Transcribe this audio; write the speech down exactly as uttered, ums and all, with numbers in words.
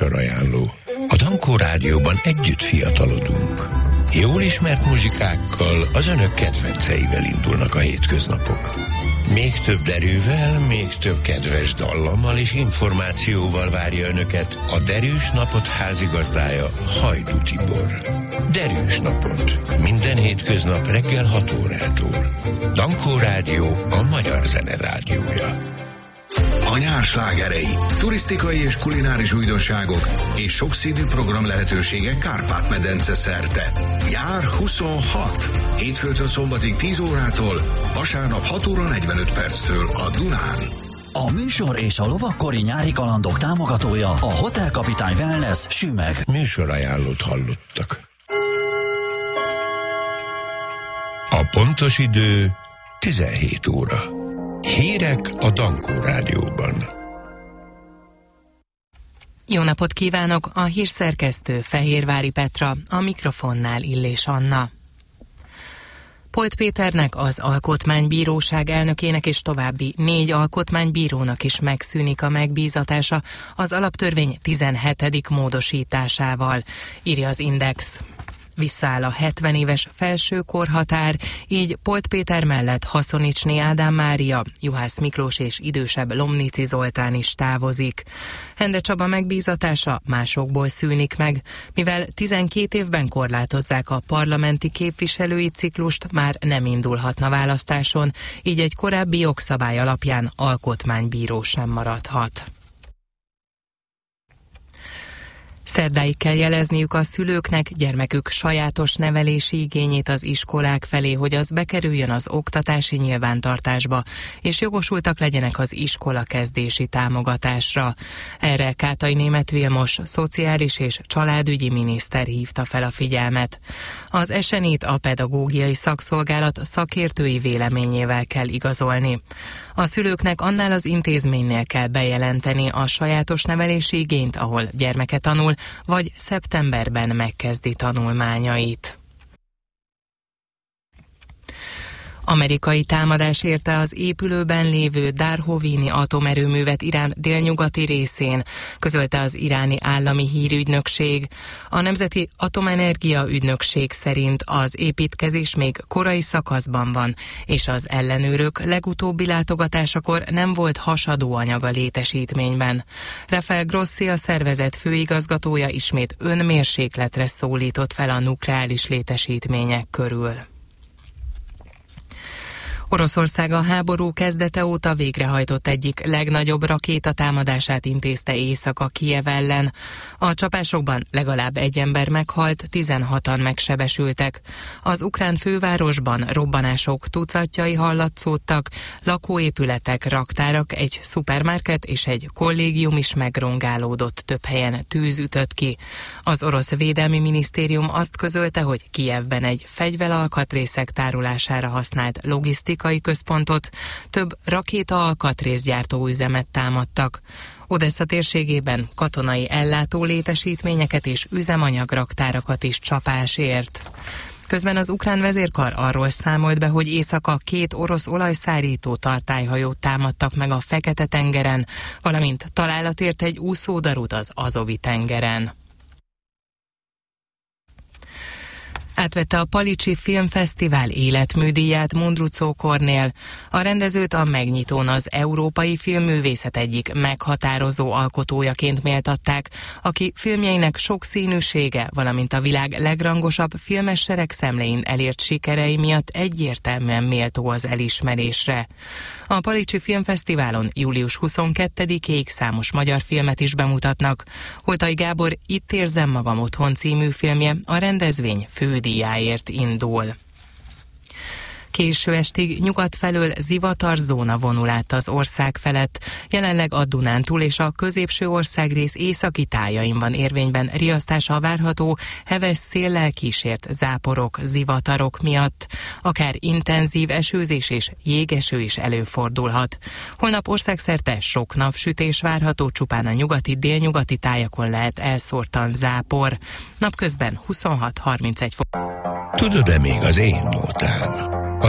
Műsorajánló. A Dankó Rádióban együtt fiatalodunk. Jól ismert muzsikákkal, az önök kedvenceivel indulnak a hétköznapok. Még több derűvel, még több kedves dallammal és információval várja önöket a Derűs Napot házigazdája, Hajdú Tibor. Derűs Napot. Minden hétköznap reggel hat órától. Dankó Rádió, a magyar zene rádiója. A nyár slágerei, turisztikai és kulináris újdonságok és sokszínű program lehetőségek Kárpát-medence szerte. Nyár huszonhat. Hétfőtől szombatig tíz órától, vasárnap hat óra negyvenöt perctől a Dunán. A műsor és a lovakkori nyári kalandok támogatója a Hotel Kapitány Wellness Sümeg. Műsorajánlót hallottak. A pontos idő tizenhét óra. Hírek a Dankó Rádióban. Jó napot kívánok! A hírszerkesztő Fehérvári Petra, a mikrofonnál Illés Anna. Polt Péternek, az Alkotmánybíróság elnökének és további négy alkotmánybírónak is megszűnik a megbízatása az alaptörvény tizenhetedik módosításával, írja az Index. Visszaáll a hetven éves felső korhatár, így Polt Péter mellett Haszonicsné Ádám Mária, Juhász Miklós és idősebb Lomnici Zoltán is távozik. Hende Csaba megbízatása másokból szűnik meg, mivel tizenkét évben korlátozzák a parlamenti képviselői ciklust, már nem indulhatna választáson, így egy korábbi jogszabály alapján alkotmánybíró sem maradhat. Szerdáig kell jelezniük a szülőknek gyermekük sajátos nevelési igényét az iskolák felé, hogy az bekerüljön az oktatási nyilvántartásba, és jogosultak legyenek az iskola kezdési támogatásra. Erre Kátai Németh Vilmos szociális és családügyi miniszter hívta fel a figyelmet. Az esenét a pedagógiai szakszolgálat szakértői véleményével kell igazolni. A szülőknek annál az intézménynél kell bejelenteni a sajátos nevelési igényt, ahol gyermeke tanul, vagy szeptemberben megkezdi tanulmányait. Amerikai támadás érte az épülőben lévő Darhovini atomerőművet Irán délnyugati részén, közölte az iráni állami hírügynökség. A Nemzeti Atomenergia Ügynökség szerint az építkezés még korai szakaszban van, és az ellenőrök legutóbbi látogatásakor nem volt hasadó anyag a létesítményben. Rafael Grossi, a szervezet főigazgatója ismét önmérsékletre szólított fel a nukleáris létesítmények körül. Oroszország a háború kezdete óta végrehajtott egyik legnagyobb rakétatámadását intézte éjszaka Kijev ellen. A csapásokban legalább egy ember meghalt, tizenhatan megsebesültek. Az ukrán fővárosban robbanások tucatjai hallatszódtak, lakóépületek, raktárak, egy szupermarket és egy kollégium is megrongálódott, több helyen tűz ütött ki. Az orosz védelmi minisztérium azt közölte, hogy Kijevben egy fegyveralkatrészek tárolására használt logisztikai központot, több rakéta alkatrészgyártó üzemet támadtak. Odessa térségében katonai ellátó létesítményeket és üzemanyagraktárakat is csapás ért. Közben az ukrán vezérkar arról számolt be, hogy éjszaka két orosz olajszárító tartályhajót támadtak meg a Fekete-tengeren, valamint találat ért egy úszódarut az Azovi-tengeren. Átvette a Palicsi Filmfesztivál életműdíját Mundruczó Kornél. A rendezőt a megnyitón az európai filmművészet egyik meghatározó alkotójaként méltatták, aki filmjeinek sokszínűsége, valamint a világ legrangosabb filmes seregszemléin elért sikerei miatt egyértelműen méltó az elismerésre. A Palicsi Filmfesztiválon július huszonkettedikéig számos magyar filmet is bemutatnak. Holtai Gábor Itt érzem magam otthon című filmje a rendezvény fődíjáért indul. Késő estig nyugat felől zivatarzóna vonul át az ország felett. Jelenleg a Dunántúl és a középső országrész északi tájain van érvényben riasztása várható heves széllel kísért záporok, zivatarok miatt. Akár intenzív esőzés és jégeső is előfordulhat. Holnap országszerte sok napsütés várható, csupán a nyugati-délnyugati tájakon lehet elszórtan zápor. Napközben huszonhat-harmincegy fok. Tudod-e még az én nótám?